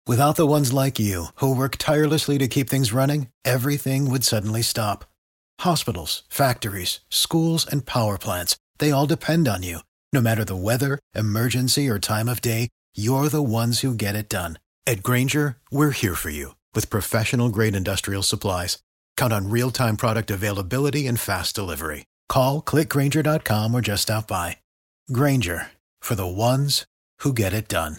Without the ones like you, who work tirelessly to keep things running, everything would suddenly stop. Hospitals, factories, schools, and power plants, they all depend on you. No matter the weather, emergency, or time of day, you're the ones who get it done. At Grainger, we're here for you with professional-grade industrial supplies. Count on real-time product availability and fast delivery. Call, clickgrainger.com, or just stop by. Grainger, for the ones who get it done.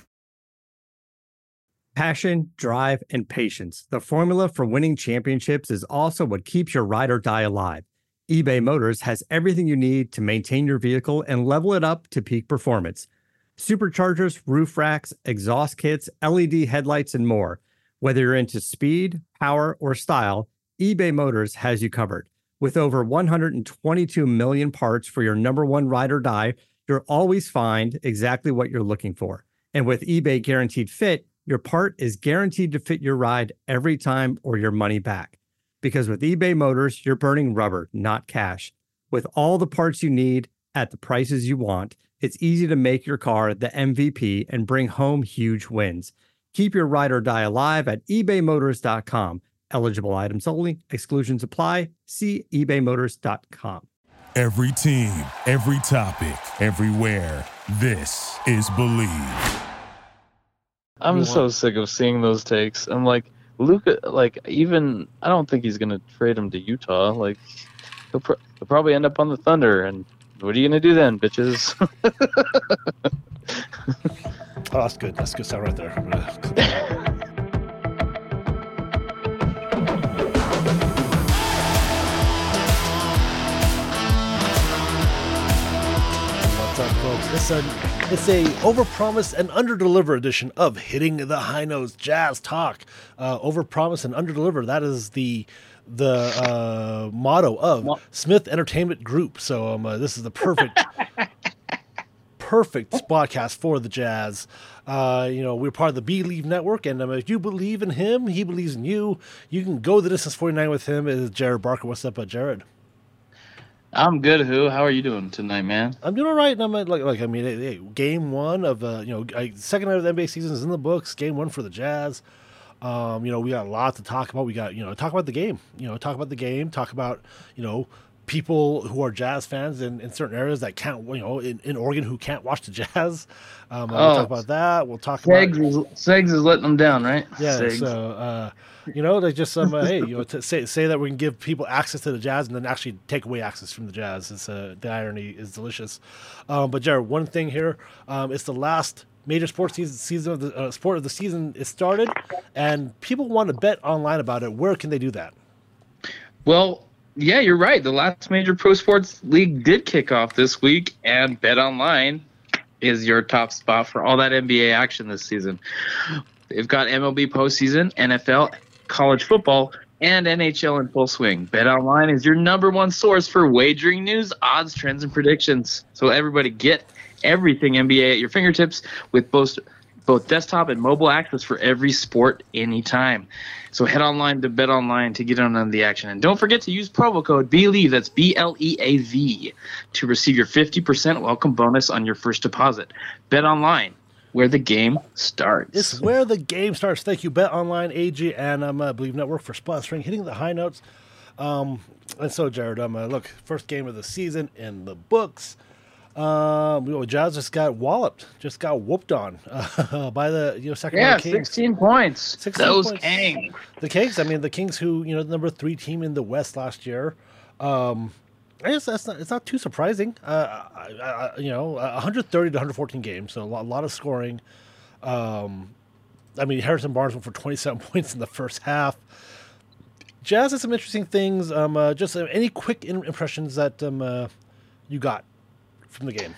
Passion, drive, and patience. The formula for winning championships is also what keeps your ride or die alive. eBay Motors has everything you need to maintain your vehicle and level it up to peak performance. Superchargers, roof racks, exhaust kits, LED headlights, and more. Whether you're into speed, power, or style, eBay Motors has you covered. With over 122 million parts for your number one ride or die, you'll always find exactly what you're looking for. And with eBay Guaranteed Fit, your part is guaranteed to fit your ride every time or your money back. Because with eBay Motors, you're burning rubber, not cash. With all the parts you need at the prices you want, it's easy to make your car the MVP and bring home huge wins. Keep your ride or die alive at ebaymotors.com. Eligible items only. Exclusions apply. See ebaymotors.com. Every team, every topic, everywhere. This is Believe. I'm so sick of seeing those takes. I'm like, Luka, even I don't think he's gonna trade him to Utah. Like, he'll probably end up on the Thunder, and what are you gonna do then, bitches? Oh, that's good. That's good stuff right there. What's up, folks? It's a overpromise and underdeliver edition of Hitting the High Notes Jazz Talk. Overpromise and underdeliver. That is the motto of Smith Entertainment Group. So this is the perfect podcast for the Jazz. We're part of the Believe Network, and if you believe in him, he believes in you. You can go the distance 49 with him. Is Jared Barker. What's up, Jared? I'm good. How are you doing tonight, man? I'm doing all right. And I'm game one of second night of the NBA season is in the books. Game one for the Jazz. We got a lot to talk about. We got talk about the game. Talk about the game. Talk about people who are Jazz fans in certain areas that can't, in Oregon who can't watch the Jazz. We'll talk about that. We'll talk about Segs is letting them down, right? Yeah. Segs. So they just to say that we can give people access to the Jazz and then actually take away access from the Jazz. It's the irony is delicious. But Jared, one thing here, it's the last major sports season of the sport of the season is started, and people want to bet online about it. Where can they do that? Well, yeah, you're right. The last major pro sports league did kick off this week, and BetOnline is your top spot for all that NBA action this season. They've got MLB postseason, NFL, college football, and NHL in full swing. BetOnline is your number one source for wagering news, odds, trends, and predictions. So everybody get everything NBA at your fingertips with both desktop and mobile access for every sport anytime. So head online to BetOnline to get on the action. And don't forget to use promo code BELIEVE, that's BLEAV, to receive your 50% welcome bonus on your first deposit. BetOnline, where the game starts. It's where the game starts. Thank you, BetOnline, AG, and Believe Network for sponsoring Hitting the High Notes. And so, Jared, look, first game of the season in the books. Jazz just got whooped on by the Sacramento Kings. 16 points. 16 Those points. Kings. The Kings. The Kings, who the number 3 team in the West last year. I guess it's not too surprising. 130 to 114 games, so a lot of scoring. Harrison Barnes went for 27 points in the first half. Jazz had some interesting things. Just any quick impressions that you got from the game?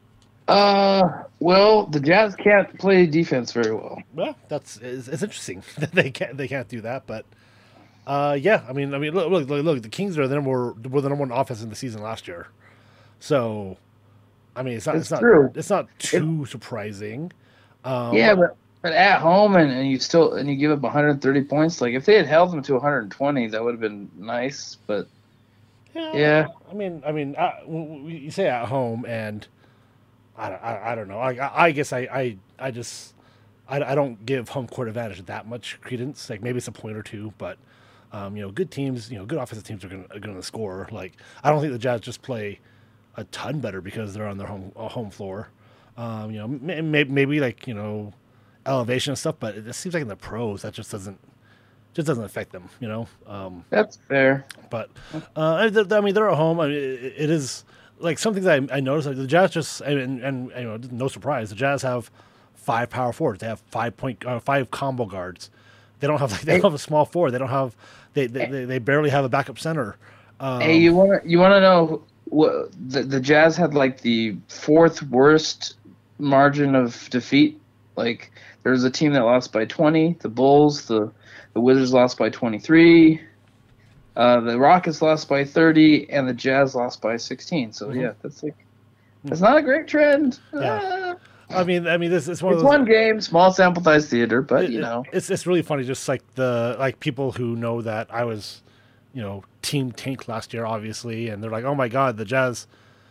Well, the Jazz can't play defense very well. Well, it's interesting that they can't do that, but look, the Kings were the number one offense in the season last year, so it's not too surprising. But at home and you give up 130 points. Like if they had held them to 120, that would have been nice, but. Yeah. You say at home, and I don't know. I guess I just I don't give home court advantage that much credence. Like maybe it's a point or two, but good teams, good offensive teams are going to score. Like I don't think the Jazz just play a ton better because they're on their home floor. Maybe like elevation and stuff, but it seems like in the pros that just doesn't affect them. That's fair. But they're at home. I mean, it is like some things I noticed. Like the Jazz just and no surprise, the Jazz have 5 power forwards. They have 5 combo guards. They don't have they don't have a small forward. They don't have they barely have a backup center. Hey, you want to know what the Jazz had like the 4th worst margin of defeat? Like there was a team that lost by 20. The Bulls, the Wizards lost by 23. The Rockets lost by 30, and the Jazz lost by 16. So yeah, that's not a great trend. Yeah. I mean, this is one game, small sample size theater, but it's really funny. Just like people who know that I was, team tank last year, obviously, and they're like, oh my god, the Jazz,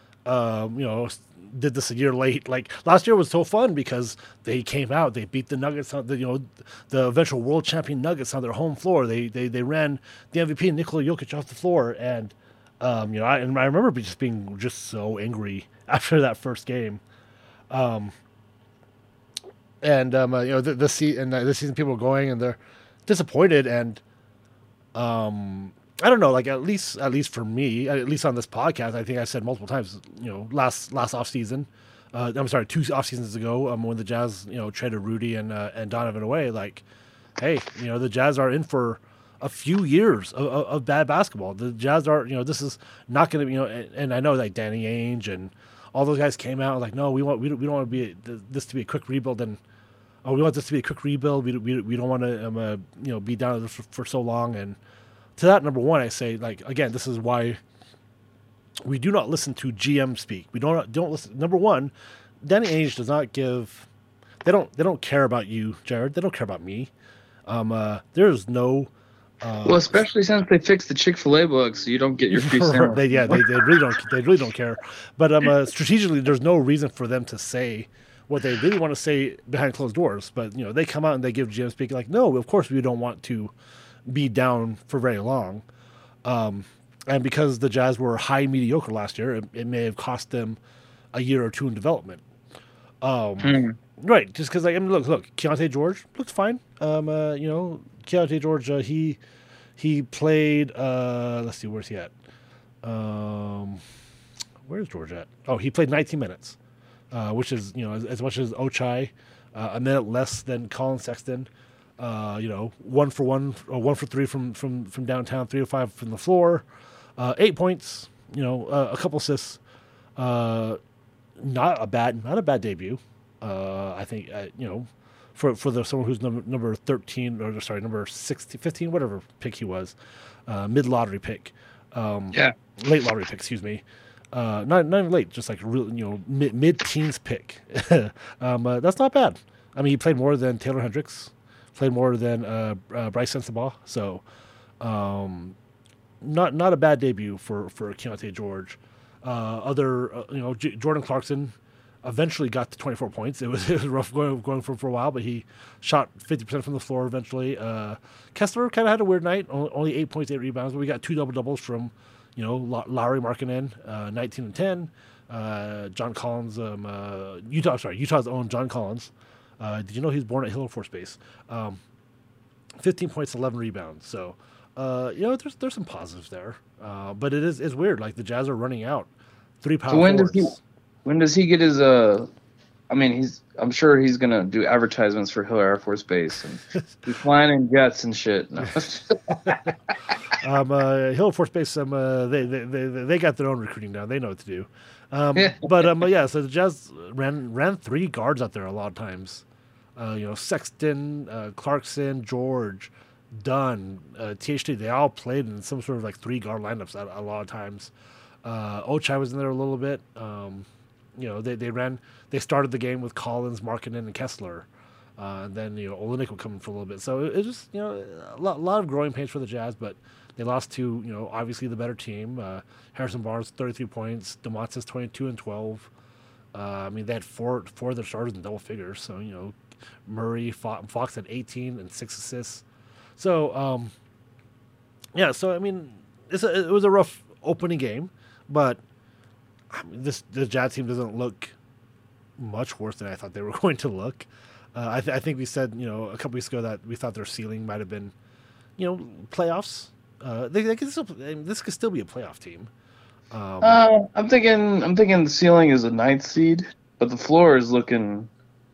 did this a year late. Like last year was so fun because they came out, they beat the Nuggets, the eventual world champion Nuggets on their home floor. They ran the MVP Nikola Jokic off the floor, and I remember just being so angry after that first game. This season people are going and they're disappointed, and I don't know, like at least for me, at least on this podcast, I think I said multiple times, last off season, I'm sorry, 2 off seasons ago, when the Jazz, traded Rudy and Donovan away, like, hey, the Jazz are in for a few years of bad basketball. The Jazz are, this is not going to be, and I know like Danny Ainge and all those guys came out like, no, we don't want to be this to be a quick rebuild, and we want this to be a quick rebuild. We don't want to be down for so long. And to that, number one, I say, like, again, this is why we do not listen to GM speak. We don't listen. Number one, Danny Ainge does not give. They don't care about you, Jared. They don't care about me. There's no. Well, especially since they fixed the Chick-fil-A bug, so you don't get your free sandwich. They really don't care. But strategically, there's no reason for them to say what they really want to say behind closed doors. But they come out and they give GM speak like, no, of course we don't want to be down for very long. And because the Jazz were high mediocre last year, it may have cost them a year or two in development. Right, just because look, Keontae George looks fine. Keontae George, he played. Let's see, where's he at? Where's George at? Oh, he played 19 minutes, which is as much as Ochai, a minute less than Colin Sexton. 1 for 1 or 1 for 3 from downtown, 3 of 5 from the floor, 8 points. A couple assists. Not a bad debut. I think for someone who's number 13 or sorry number 16, 15, whatever pick he was, mid lottery pick, late lottery pick, excuse me, not even late, just like real mid teens pick. That's not bad. I mean, he played more than Taylor Hendricks, played more than Bryce Sensabaugh, so not a bad debut for Keontae George. Jordan Clarkson eventually got to 24 points. It was rough going for a while, but he shot 50% from the floor eventually. Kessler kind of had a weird night, only 8 points, 8 rebounds, but we got 2 double-doubles from, Lauri Markkanen, 19 and 10. John Collins, Utah's own John Collins. Did you know he's born at Hill Air Force Base? 15 points, 11 rebounds. So, there's some positives there. But it's weird. Like the Jazz are running out 3 power forwards. When does he get his I'm sure he's gonna do advertisements for Hill Air Force Base and he's flying in jets and shit. No. Hill Air Force Base, they got their own recruiting down. They know what to do. So the Jazz ran 3 guards out there a lot of times. Sexton, Clarkson, George, Dunn, THT, they all played in some sort of like 3 guard lineups a lot of times. Ochai was in there a little bit. They started the game with Collins, Markkanen, and Kessler. And then, Olynyk would come in for a little bit. So it just, a lot of growing pains for the Jazz, but they lost to, obviously the better team. Harrison Barnes, 33 points. DeMontis, 22 and 12. They had four of their starters in double figures. So, Murray, Fox had 18 and 6 assists. So, yeah. So I mean, it was a rough opening game, but I mean, the Jazz team doesn't look much worse than I thought they were going to look. I think we said, a couple weeks ago that we thought their ceiling might have been, playoffs. They could still, this could still be a playoff team. I'm thinking the ceiling is a 9th seed, but the floor is looking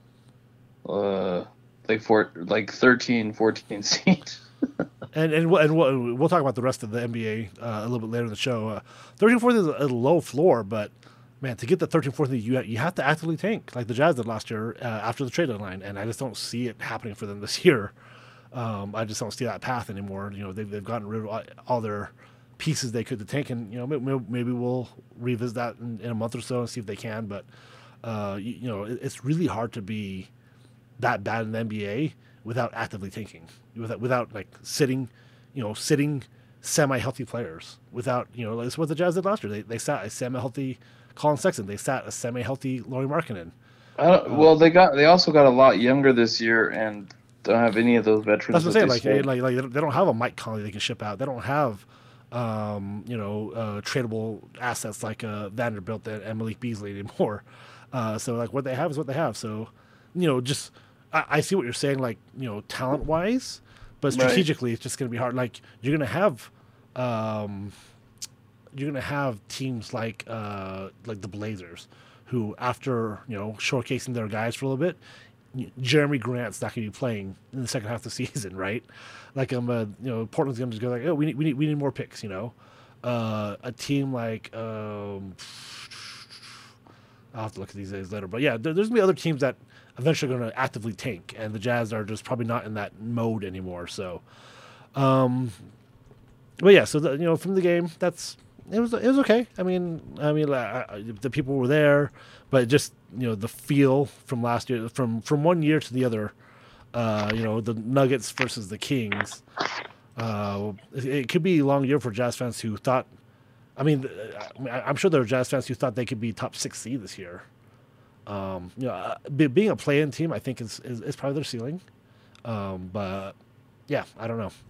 like 13, 14 seed. and we'll talk about the rest of the NBA a little bit later in the show. 13-14 is a low floor, but man, to get the 13-14, you have to actively tank like the Jazz did last year after the trade deadline, and I just don't see it happening for them this year. I just don't see that path anymore. They've gotten rid of all their pieces they could to tank, and maybe we'll revisit that in a month or so and see if they can. But it's really hard to be that bad in the NBA without actively tanking, without like sitting semi-healthy players. Without it's what the Jazz did last year. They sat a semi-healthy Colin Sexton. They sat a semi-healthy Lauri Markkanen. Well, they also got a lot younger this year and don't have any of those veterans. That's what I'm saying. Like they don't have a Mike Conley they can ship out. They don't have tradable assets like Vanderbilt and Malik Beasley anymore. So like what they have is what they have. So just I see what you're saying, like talent wise, but strategically it's just going to be hard. Like you're going to have teams like the Blazers, who after showcasing their guys for a little bit, Jeremy Grant's not going to be playing in the second half of the season, right? Like Portland's going to just go like, oh, we need more picks, a team like I'll have to look at these days later, but yeah, there's going to be other teams that eventually are going to actively tank, and the Jazz are just probably not in that mode anymore. So, but yeah, so from the game, it was okay. I mean, the people were there, but just the feel from last year, from one year to the other, the Nuggets versus the Kings. It could be a long year for Jazz fans who thought. I mean, I'm sure there are Jazz fans who thought they could be top 6 seed this year. Being a play-in team, I think is probably their ceiling. But yeah, I don't know.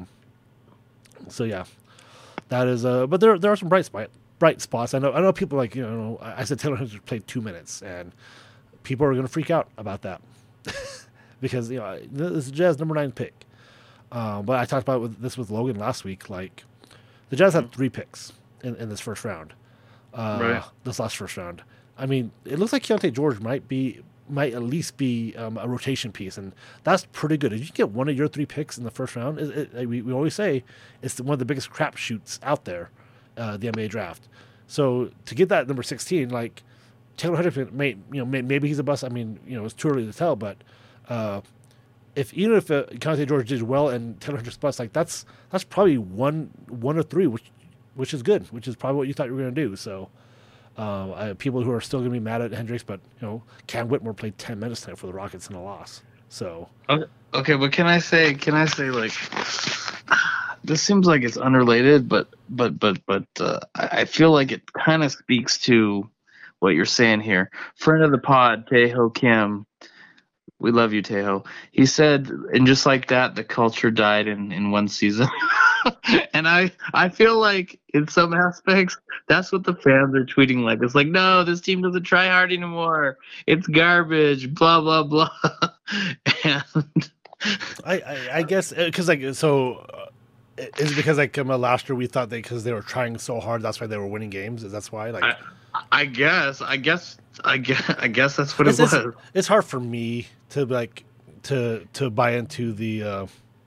So yeah, that is. But there are some bright spots. I know people like I said Taylor Hunter played 2 minutes, and people are going to freak out about that because this is Jazz number 9 pick. But I talked about this with Logan last week. Like the Jazz had 3 picks in this first round. This last first round. I mean, it looks like Keontae George might at least be a rotation piece, and that's pretty good. If you get one of your 3 picks in the first round, we always say it's one of the biggest crapshoots out there, the NBA draft. So to get that number 16, like Taylor Hunter, maybe he's a bust. I mean, it's too early to tell, but if Keontae George did well and Taylor Hunter's bust, like that's probably one or 3, which is good, which is probably what you thought you were going to do. So. People who are still going to be mad at Hendricks, but Cam Whitmore played 10 minutes tonight for the Rockets in a loss. So okay, but can I say like this seems like it's unrelated, but I feel like it kind of speaks to what you're saying here. Friend of the pod, Taeho Kim. We love you, Taeho. He said, and just like that, the culture died in one season. And I feel like in some aspects, that's what the fans are tweeting like. It's like, no, this team doesn't try hard anymore. It's garbage, blah, blah, blah. And I guess, because is it because last year we thought because they were trying so hard, that's why they were winning games? That's why? Like, I guess that's what it was. It's hard for me to to buy into the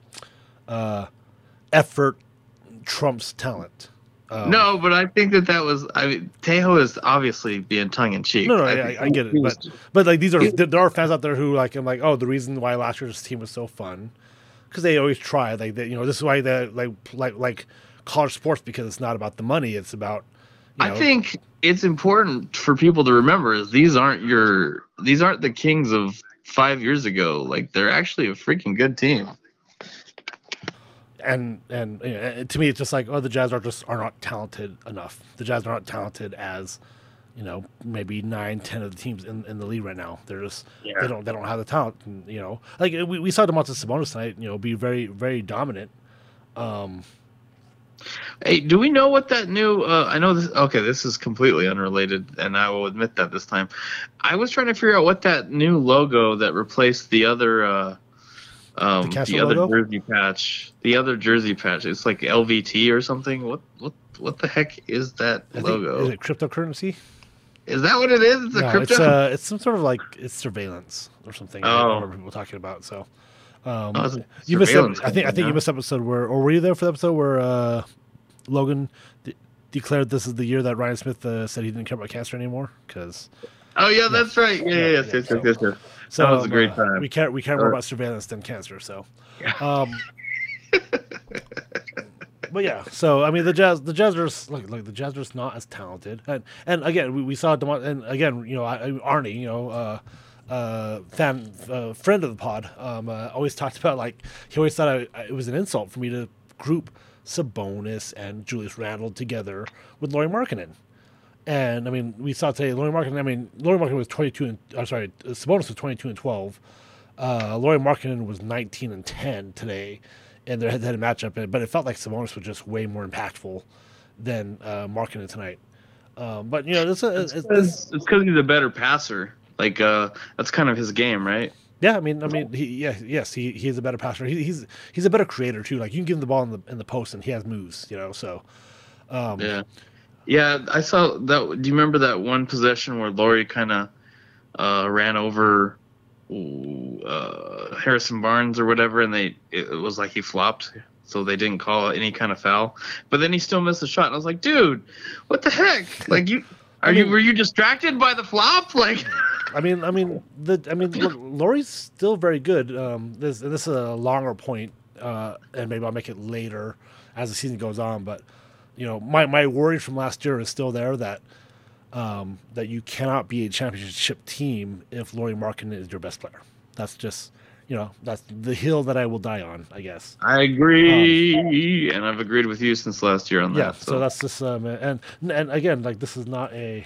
effort trumps talent. No, but I think that was. I mean, Taeho is obviously being tongue in cheek. No, I get it, but like there are fans out there who I'm like, oh, the reason why last year's team was so fun because they always try. Like this is why they like college sports, because it's not about the money, it's about. I think it's important for people to remember is these aren't the Kings of 5 years ago. Like they're actually a freaking good team. And to me, it's just like, oh, the Jazz are not talented enough. The Jazz are not talented as maybe 9-10 of the teams in the league right now. They're just Yeah. they don't have the talent. And, like we saw Domantas Sabonis tonight. Be very very dominant. Hey, do we know what that new? I know this. Okay, this is completely unrelated, and I will admit that this time. I was trying to figure out what that new logo that replaced the other, the other logo? jersey patch. The other jersey patch. It's like LVT or something. What the heck is that logo? Is it cryptocurrency? Is that what it is? It's a No, crypto. it's some sort of like it's surveillance or something. I Oh. remember people talking about. So It's a you missed. surveillance I think company, you missed the episode or were you there for the episode where Logan declared this is the year that Ryan Smith said he didn't care about cancer anymore? Because Oh yeah, that's right. Yeah. Yes. So That was a great time. We care more about surveillance than cancer. So, but yeah. So I mean, the Jazz are the Jazz are not as talented, and again we saw and again Arnie, friend of the pod, always talked about he always thought it was an insult for me to group Sabonis and Julius Randle together with Lauri Markkanen. And I mean, we saw today Lauri Markkanen was 22 and Sabonis was 22 and 12. Lauri Markkanen was 19 and 10 today, and their head-to-head matchup. But it felt like Sabonis was just way more impactful than Markkanen tonight. But it's because he's a better passer. That's kind of his game, right? Yeah, I mean, he is a better passer. He's a better creator too. Like you can give him the ball in the post, and he has moves. So. Yeah, I saw that. Do you remember that one possession where Lauri kind of ran over Harrison Barnes or whatever, and it was like he flopped, so they didn't call any kind of foul. But then he still missed a shot. And I was like, dude, what the heck? Like were you distracted by the flop? Like. Look, Lauri's still very good. This is a longer point, and maybe I'll make it later as the season goes on. But my worry from last year is still there that you cannot be a championship team if Lauri Markkanen is your best player. That's just that's the hill that I will die on, I guess. I agree, and I've agreed with you since last year on that. Yeah, so that's just and again, this is not a.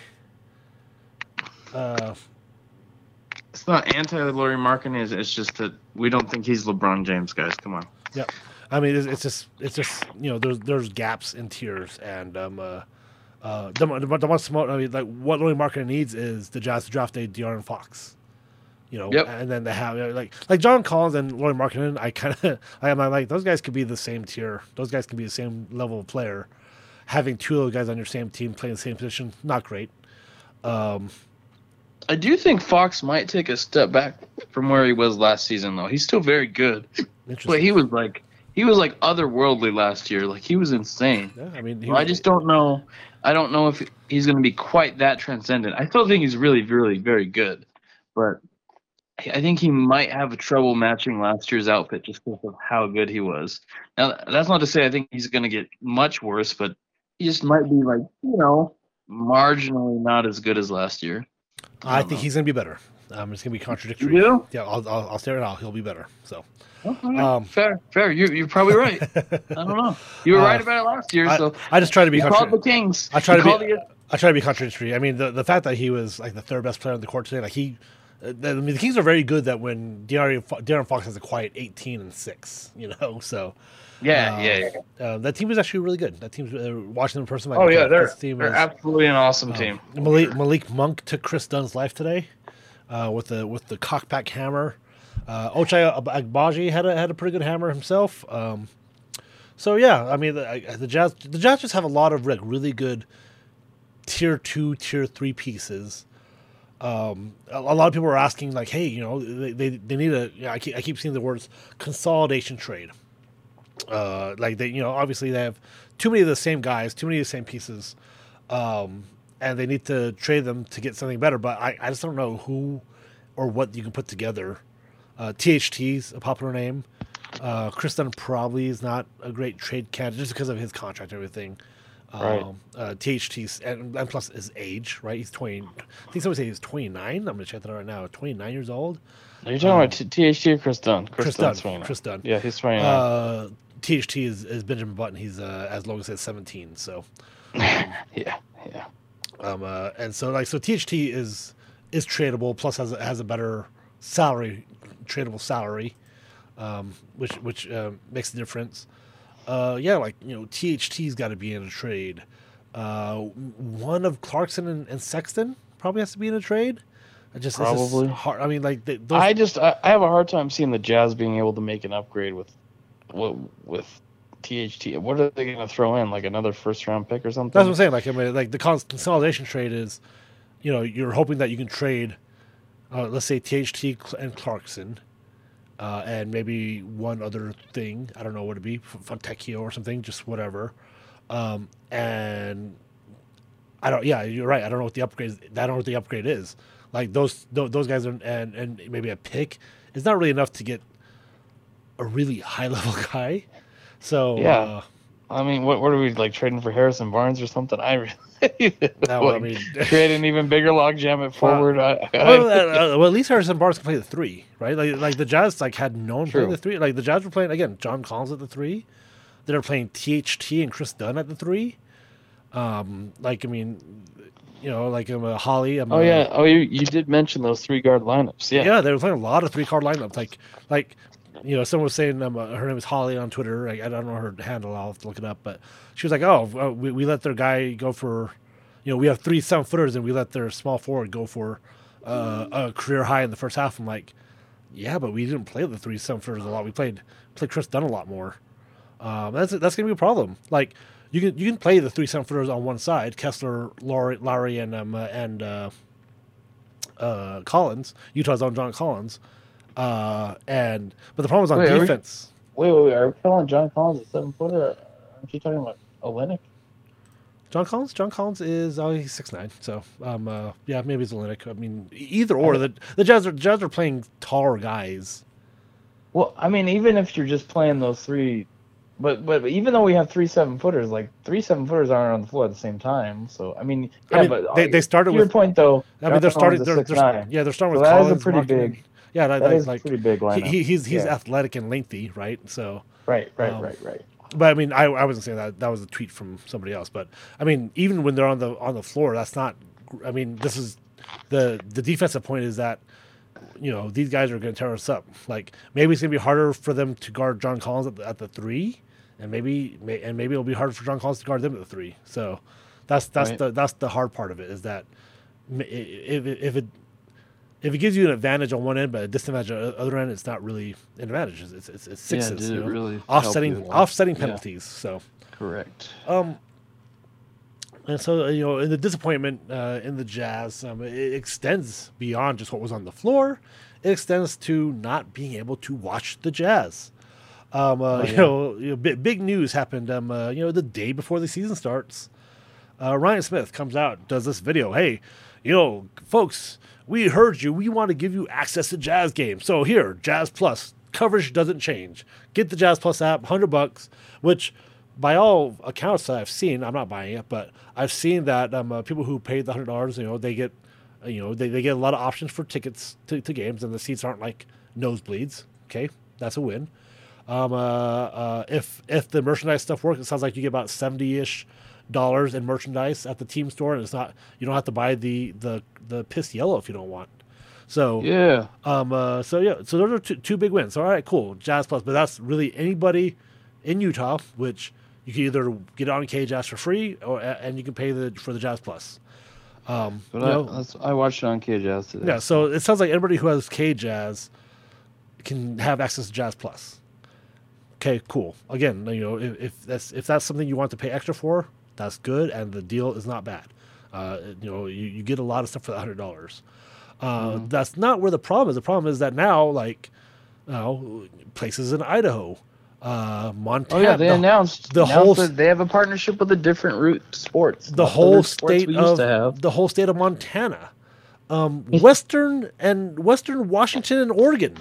It's not anti-Lauri Markkanen. It's just that we don't think he's LeBron James, guys. Come on. Yeah, I mean it's just there's gaps in tiers, and what Lauri Markkanen needs is the Jazz to draft a De'Aaron Fox. Yep. And then they have like John Collins and Lauri Markkanen. I'm like those guys could be the same tier. Those guys can be the same level of player. Having two of those guys on your same team playing the same position, not great. I do think Fox might take a step back from where he was last season, though. He's still very good. But he was otherworldly last year. Like he was insane. Yeah, I mean, I just don't know. I don't know if he's going to be quite that transcendent. I still think he's really, really very good, but I think he might have trouble matching last year's outfit just because of how good he was. Now, that's not to say I think he's going to get much worse, but he just might be marginally not as good as last year. I think he's going to be better. It's going to be contradictory. You do? Yeah, I'll stare it out. He'll be better. So, fair. You're probably right. I don't know. You were right about it last year. So I just try to be. Called the Kings. I try to be contradictory. I mean, the fact that he was the third best player on the court today, the Kings are very good. That when De'Aaron Fox has a quiet 18 and 6, So. Yeah. That team is actually really good. That team's watching them in person. They're absolutely an awesome team. Malik Monk took Chris Dunn's life today, with the cockback hammer. Ochai Agbaji had a pretty good hammer himself. So yeah, I mean the Jazz just have a lot of really good tier 2, tier 3 pieces. A lot of people are asking hey, they need I keep seeing the words consolidation trade. Obviously they have too many of the same guys, too many of the same pieces, and they need to trade them to get something better. But I just don't know who or what you can put together. THT's a popular name. Chris Dunn probably is not a great trade candidate just because of his contract and everything. Right. THT's and plus his age, right? He's 20. I think someone say he's 29. I'm gonna check that out right now. 29 years old. Are you talking about THT or Chris Dunn? Chris Dunn. Yeah, he's 29. THT is Benjamin Button. He's as Logan said 17. So yeah. And so THT is tradable, plus has a better tradable salary, which makes a difference. THT's got to be in a trade. One of Clarkson and Sexton probably has to be in a trade. Probably. It's just hard. I mean, like I have a hard time seeing the Jazz being able to make an upgrade with THT. What are they going to throw in? Like another first round pick or something? That's what I'm saying. Like, I mean, like the consolidation trade is, you're hoping that you can trade, let's say THT and Clarkson, and maybe one other thing. I don't know what it'd be, Fontecchio or something, just whatever. And I don't. Yeah, you're right. I don't know what the upgrade. I don't know what the upgrade is. Like those guys are, and maybe a pick is not really enough to get a really high level guy. So yeah, I mean, what are we like trading for Harrison Barnes or something? I really create an even bigger logjam at forward. Well, at least Harrison Barnes can play the 3, right? Like the Jazz had known playing the 3. Like the Jazz were playing again, John Collins at the 3. They were playing THT and Chris Dunn at the 3. Holly. You did mention those 3-guard lineups. Yeah, they were playing a lot of 3-guard lineups. Someone was saying her name is Holly on Twitter. I don't know her handle. I'll have to look it up. But she was like, we let their guy go for, we have 3 7-footers and we let their small forward go for a career high in the first half. I'm like, yeah, but we didn't play the 3 7-footers a lot. We played Chris Dunn a lot more. That's gonna be a problem. Like you can play the 3 7-footers on one side, Kessler, Lowry, and Collins, Utah's own John Collins. But the problem is on defense. Wait. Are we calling John Collins a 7-footer? Aren't you talking about Olynyk? John Collins is he's 6'9", so maybe it's Olynyk. I mean, either or. The Jazz are playing taller guys. Well, I mean, even if you're just playing those 3, but even though we have 3 7-footers, like 3 7-footers aren't on the floor at the same time. So I mean, they started with your point though. I mean, they're starting. They're starting with that Collins. Is a pretty big. Yeah, that is pretty big lineup. He's athletic and lengthy, right? So right. But I mean, I wasn't saying that. That was a tweet from somebody else. But I mean, even when they're on the floor, that's not. I mean, this is the defensive point is that these guys are going to tear us up. Like maybe it's going to be harder for them to guard John Collins at the 3, and maybe it'll be harder for John Collins to guard them at the 3. So that's the hard part of it is that if it gives you an advantage on one end but a disadvantage on the other end, it's not really an advantage. It's sixes. Really offsetting penalties. So correct. And so in the disappointment in the Jazz, it extends beyond just what was on the floor. It extends to not being able to watch the Jazz. Big news happened. The day before the season starts, Ryan Smith comes out, does this video. Hey, folks, we heard you. We want to give you access to Jazz games. So here, Jazz Plus coverage doesn't change. Get the Jazz Plus app, $100, which by all accounts that I've seen, I'm not buying it, but I've seen that people who paid the $100, they get, they get a lot of options for tickets to games, and the seats aren't like nosebleeds. Okay, that's a win. If the merchandise stuff works, it sounds like you get about $70-ish in merchandise at the team store, and it's not, you don't have to buy the piss yellow if you don't want. So yeah. So those are two big wins. All right, cool. Jazz Plus, but that's really anybody in Utah, which you can either get on KJazz for free, and you can pay for the Jazz Plus. I watched it on KJazz today. Yeah, so it sounds like everybody who has KJazz can have access to Jazz Plus. Okay, cool. Again, if that's something you want to pay extra for, that's good, and the deal is not bad. You get a lot of stuff for the $100. That's not where the problem is. The problem is that now, places in Idaho, Montana. Oh yeah, they announced that they have a partnership with a different route sports. The whole state of Montana, Western Washington and Oregon.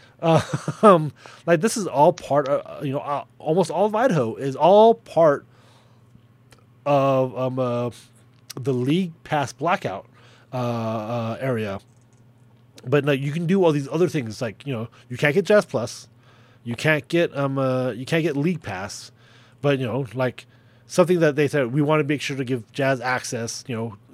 This is all part of almost all of Idaho is all part of the league pass blackout area. But you can do all these other things you can't get Jazz Plus, you can't get league pass, but something that they said we want to make sure to give Jazz access.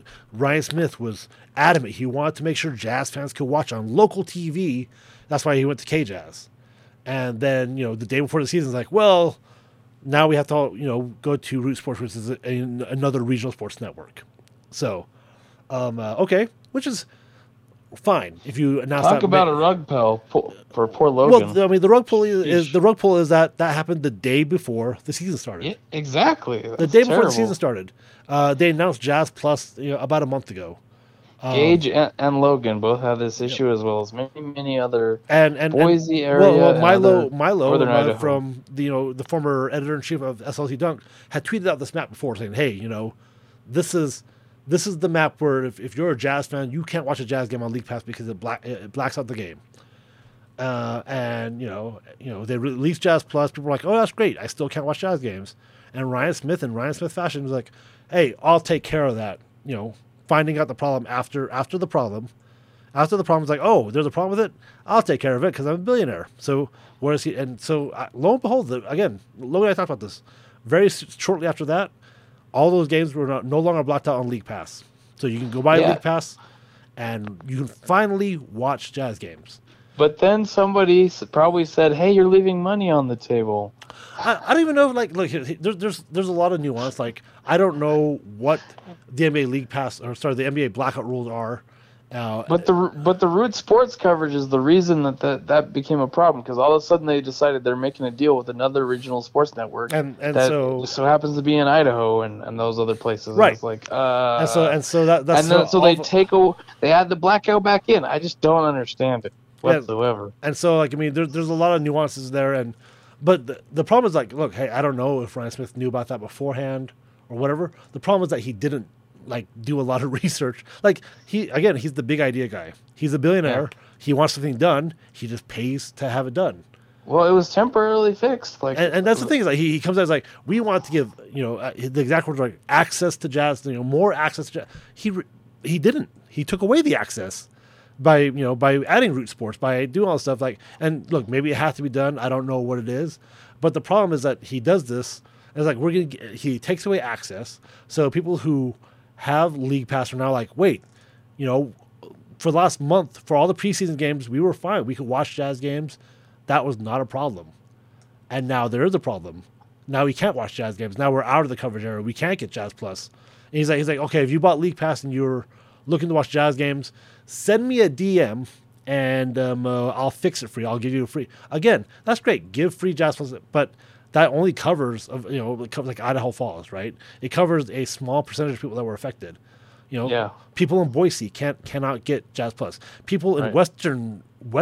Ryan Smith was adamant. He wanted to make sure Jazz fans could watch on local TV. That's why he went to KJazz. And then, the day before the season, it's like, well, now we have to, go to Root Sports, which is another regional sports network. So, okay, which is fine if you announce Talk that. about a rug pull for poor Logan. Well, I mean, the rug pull is that happened the day before the season started. Yeah, exactly. The day before the season started. They announced Jazz Plus about a month ago. Gage and Logan both have this issue as well as many other and Boise area. Well, Milo from the former editor in chief of SLT Dunk had tweeted out this map before saying, "Hey, this is the map where if you're a Jazz fan, you can't watch a Jazz game on League Pass because it blacks out the game." And they released Jazz Plus. People were like, "Oh, that's great. I still can't watch Jazz games." And Ryan Smith in Ryan Smith fashion was like, "Hey, I'll take care of that." Finding out the problem after the problem. After the problem is like, oh, there's a problem with it. I'll take care of it because I'm a billionaire. So where is he? And so lo and behold, again, Logan and I talked about this. Very shortly after that, all those games were no longer blocked out on League Pass. So you can go buy League Pass, and you can finally watch Jazz games. But then somebody probably said, "Hey, you're leaving money on the table." I don't even know. Look, there's a lot of nuance. Like, I don't know what the NBA League Pass the NBA blackout rules are. But the Root Sports coverage is the reason that became a problem, because all of a sudden they decided they're making a deal with another regional sports network, and that so just so happens to be in Idaho and those other places. Right. And it's like they add the blackout back in. I just don't understand it whatsoever. And so there's a lot of nuances there, but the problem is look, hey, I don't know if Ryan Smith knew about that beforehand or whatever. The problem is that he didn't do a lot of research. He's the big idea guy. He's a billionaire. Yeah. He wants something done. He just pays to have it done. Well, it was temporarily fixed. And that's the thing is he comes out as we want to give the exact words access to Jazz. More access to Jazz. He didn't. He took away the access by adding Root Sports, by doing all this stuff. And look, maybe it has to be done. I don't know what it is, but the problem is that he does this. And he takes away access. So people who have League Pass are now wait, for the last month, for all the preseason games, we were fine. We could watch Jazz games. That was not a problem. And now there is a problem. Now we can't watch Jazz games. Now we're out of the coverage era. We can't get Jazz Plus. And he's like, okay, if you bought League Pass and you're looking to watch Jazz games, send me a DM and I'll fix it for you. I'll give you a free. Again, that's great. Give free Jazz Plus, but that only covers like Idaho Falls, right? It covers a small percentage of people that were affected. People in Boise cannot get Jazz Plus. People in Western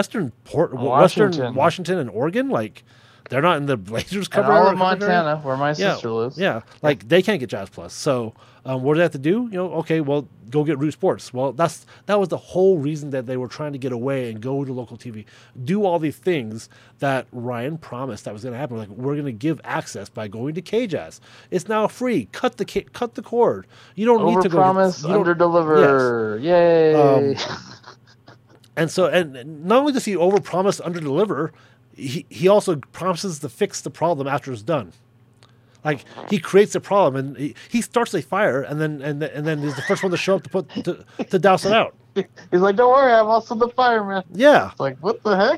Washington and Oregon, they're not in the Blazers cover. And all of Montana, where my sister lives. Yeah, they can't get Jazz Plus. So what do they have to do? Okay, well, go get Root Sports. Well, that was the whole reason that they were trying to get away and go to local TV, do all these things that Ryan promised that was going to happen. We're going to give access by going to KJazz. It's now free. Cut the cord. You don't need to go. Overpromise, underdeliver. Yes. Yay! And not only does he overpromise, underdeliver, he also promises to fix the problem after it's done. He creates a problem and he starts a fire and then he's the first one to show up to douse it out. He's like, "Don't worry, I'm also the fireman." Yeah. It's what the heck?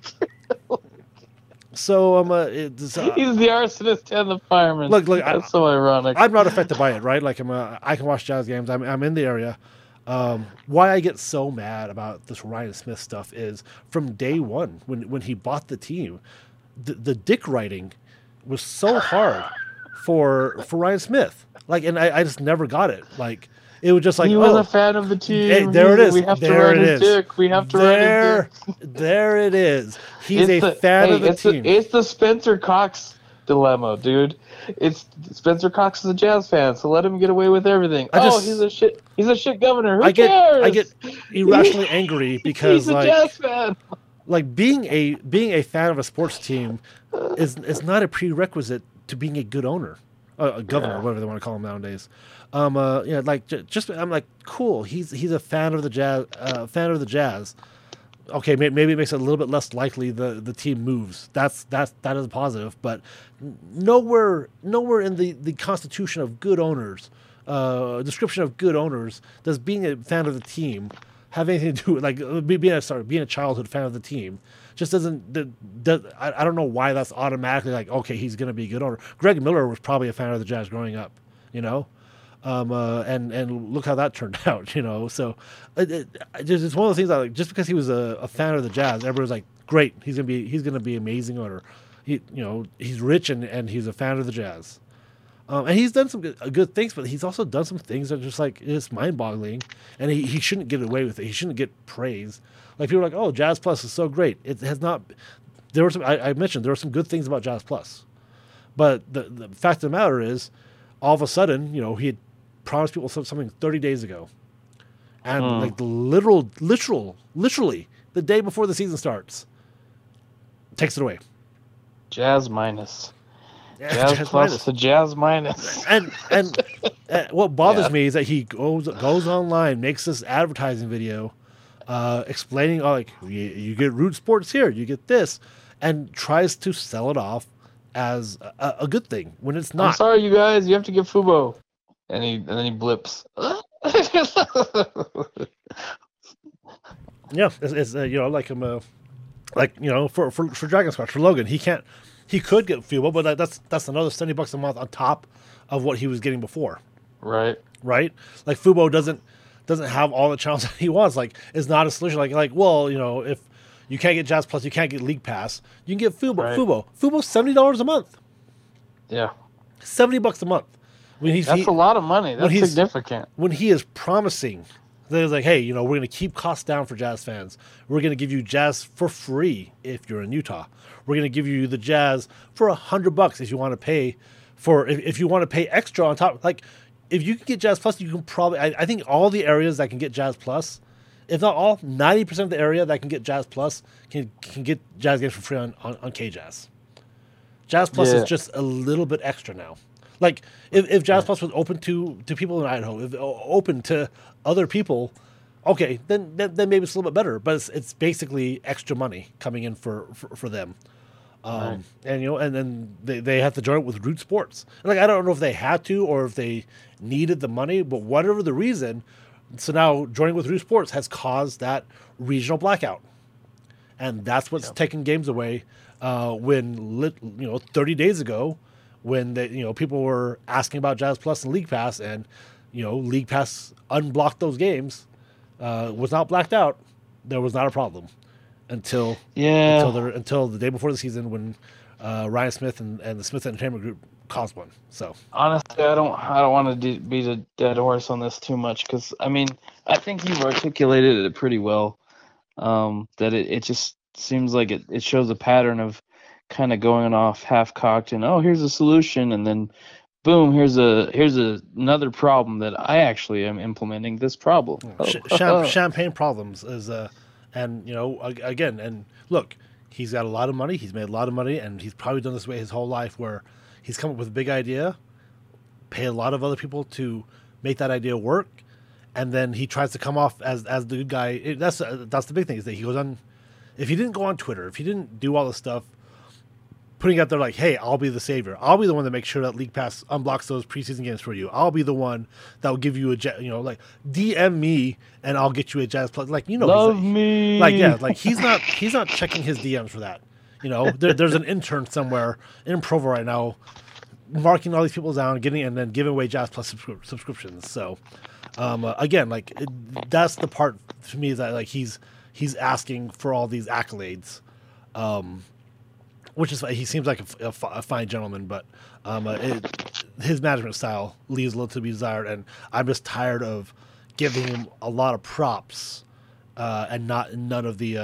So he's the arsonist and the fireman. Look, that's so ironic. I'm not affected by it, right? I can watch Jazz games. I'm in the area. Why I get so mad about this Ryan Smith stuff is from day one when he bought the team, the dick writing was so hard for Ryan Smith. And I just never got it. It was just he was a fan of the team. Hey, there it is. We have there to write his dick. We have to write his dick. There it is. He's a fan of the team. It's the Spencer Cox dilemma, dude. It's Spencer Cox is a Jazz fan, so let him get away with everything. He's a shit governor. Who cares? I get irrationally angry because he's a Jazz fan. Being a fan of a sports team is not a prerequisite to being a good owner, a governor, whatever they want to call him nowadays. I'm cool. He's a fan of the Jazz. Okay, maybe it makes it a little bit less likely the team moves. That is a positive, but nowhere in the constitution of good owners description of good owners, does being a fan of the team have anything to do with, like, being a childhood fan of the team? Just doesn't. I don't know why that's automatically like, okay, he's going to be a good owner. Greg Miller was probably a fan of the Jazz growing up, you know, and look how that turned out, you know. So it's one of those things that, like, just because he was a fan of the Jazz, everyone's like, great, he's gonna be amazing owner. He's rich and he's a fan of the Jazz. And he's done some good things, but he's also done some things that are just like, it's mind-boggling, and he shouldn't get away with it. He shouldn't get praise. Like, people are like, oh, Jazz Plus is so great. It has not. There were some. I mentioned there were some good things about Jazz Plus, but the fact of the matter is, all of a sudden, you know, he had promised people something 30 days ago, and like literally the day before the season starts, takes it away. Jazz minus. Jazz plus minus. The Jazz minus. And what bothers me is that he goes online, makes this advertising video, explaining, oh, like, you get Root Sports here, you get this, and tries to sell it off as a good thing when it's not. I'm sorry, you guys, you have to get Fubo, and then he blips. Yeah, it's you know, like like, you know, for Dragon Squash, for Logan, he could get Fubo, but that's another $70 a month on top of what he was getting before. Right. Like, Fubo doesn't have all the channels that he wants. Like, it's not a solution. Like, well, you know, if you can't get Jazz Plus, you can't get League Pass, you can get Fubo. Right. Fubo's $70 a month. Yeah. $70 a month. That's a lot of money. That's significant. When he is promising that it's like, hey, you know, we're going to keep costs down for Jazz fans. We're going to give you Jazz for free if you're in Utah. We're going to give you the Jazz for $100 if you want to pay if you want to pay extra on top. Like, if you can get Jazz Plus, you can probably, I think all the areas that can get Jazz Plus, if not all, 90% of the area that can get Jazz Plus can get Jazz games for free on KJazz. Jazz Plus is just a little bit extra now. Like, if Jazz Plus was open to people in Idaho, if open to other people, okay, then maybe it's a little bit better. But it's basically extra money coming in for them. Right. And, you know, and then they have to join it with Root Sports. Like, I don't know if they had to or if they needed the money, but whatever the reason, so now joining with Root Sports has caused that regional blackout, and that's what's taking games away. When 30 days ago, when people were asking about Jazz Plus and League Pass, and, you know, League Pass unblocked those games, was not blacked out, there was not a problem. Until the day before the season, when Ryan Smith and the Smith Entertainment Group caused one. So honestly, I don't want to be the dead horse on this too much, because I mean, I think you've articulated it pretty well. That it just seems like it shows a pattern of kind of going off half cocked and, oh, here's a solution, and then boom, here's another problem that I actually am implementing this problem. Champagne problems is and, you know, again, and look, he's got a lot of money. He's made a lot of money, and he's probably done this way his whole life, where he's come up with a big idea, pay a lot of other people to make that idea work, and then he tries to come off as the good guy. That's the big thing, is that he goes on. If he didn't go on Twitter, if he didn't do all this stuff, putting out there like, hey, I'll be the savior. I'll be the one that makes sure that League Pass unblocks those preseason games for you. I'll be the one that will give you like, DM me and I'll get you a Jazz Plus. Like, you know, love me. Like, yeah, like he's not checking his DMs for that. You know, there's an intern somewhere in Provo right now marking all these people down, and then giving away Jazz Plus subscriptions. So, again, like, that's the part to me, is that, like, he's asking for all these accolades. Which is, he seems like a fine gentleman, but his management style leaves a little to be desired, and I'm just tired of giving him a lot of props and none of the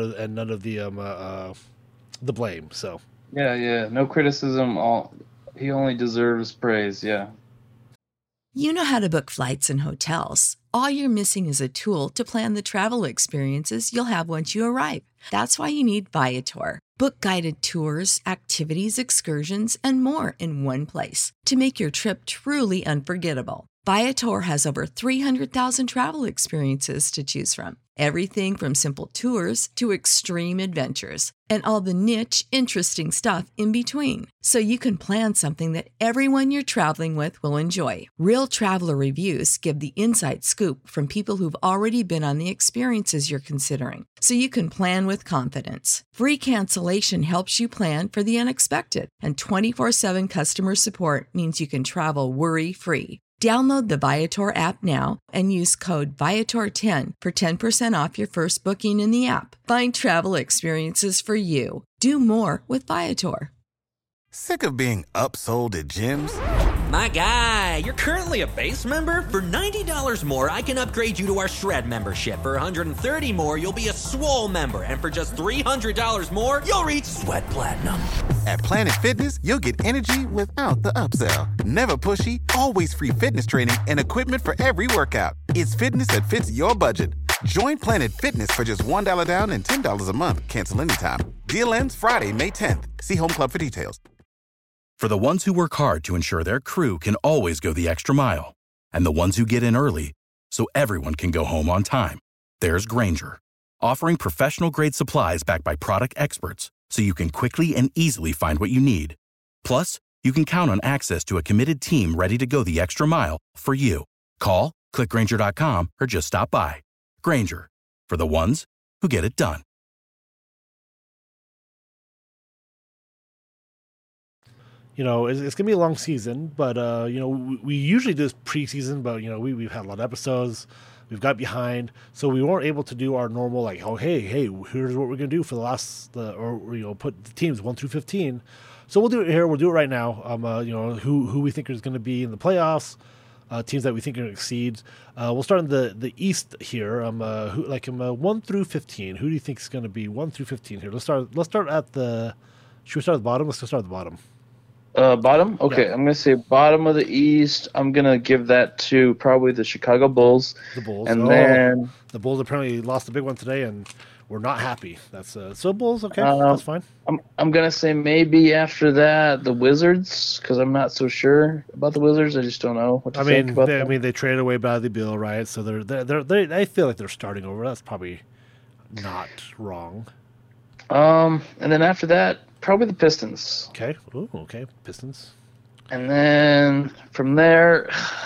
blame. So no criticism. He only deserves praise. Yeah. You know how to book flights and hotels. All you're missing is a tool to plan the travel experiences you'll have once you arrive. That's why you need Viator. Book guided tours, activities, excursions, and more in one place to make your trip truly unforgettable. Viator has over 300,000 travel experiences to choose from. Everything from simple tours to extreme adventures and all the niche, interesting stuff in between. So you can plan something that everyone you're traveling with will enjoy. Real traveler reviews give the inside scoop from people who've already been on the experiences you're considering. So you can plan with confidence. Free cancellation helps you plan for the unexpected. And 24/7 customer support means you can travel worry-free. Download the Viator app now and use code Viator10 for 10% off your first booking in the app. Find travel experiences for you. Do more with Viator. Sick of being upsold at gyms? My guy, you're currently a base member. For $90 more, I can upgrade you to our Shred membership. For $130 more, you'll be a Swole member. And for just $300 more, you'll reach Sweat Platinum. At Planet Fitness, you'll get energy without the upsell. Never pushy, always free fitness training and equipment for every workout. It's fitness that fits your budget. Join Planet Fitness for just $1 down and $10 a month. Cancel anytime. Deal ends Friday, May 10th. See Home Club for details. For the ones who work hard to ensure their crew can always go the extra mile, and the ones who get in early so everyone can go home on time, there's Grainger, offering professional-grade supplies backed by product experts so you can quickly and easily find what you need. Plus, you can count on access to a committed team ready to go the extra mile for you. Call, click Grainger.com, or just stop by. Grainger, for the ones who get it done. You know, it's going to be a long season, but, you know, we usually do this preseason, but, you know, we've had a lot of episodes. We've got behind. So we weren't able to do our normal, like, oh, hey, here's what we're going to do for the last, or, you know, put the teams 1 through 15. So we'll do it here. We'll do it right now. You know, who we think is going to be in the playoffs, teams that we think are going to exceed. We'll start in the East here. 1 through 15. Who do you think is going to be 1 through 15 here? Let's start at the, should we start at the bottom? Let's just start at the bottom. Bottom? Okay, Yeah. I'm going to say bottom of the East. I'm going to give that to probably the Chicago Bulls. The Bulls. And then the Bulls apparently lost a big one today, and we're not happy. That's so Bulls. Okay, that's fine. I'm going to say maybe after that the Wizards, because I'm not so sure about the Wizards. I just don't know what to think about them. They traded away Bradley Beal, right? So they I feel like they're starting over. That's probably not wrong. And then after that, probably the Pistons. Okay. Ooh, okay. Pistons. And then from there,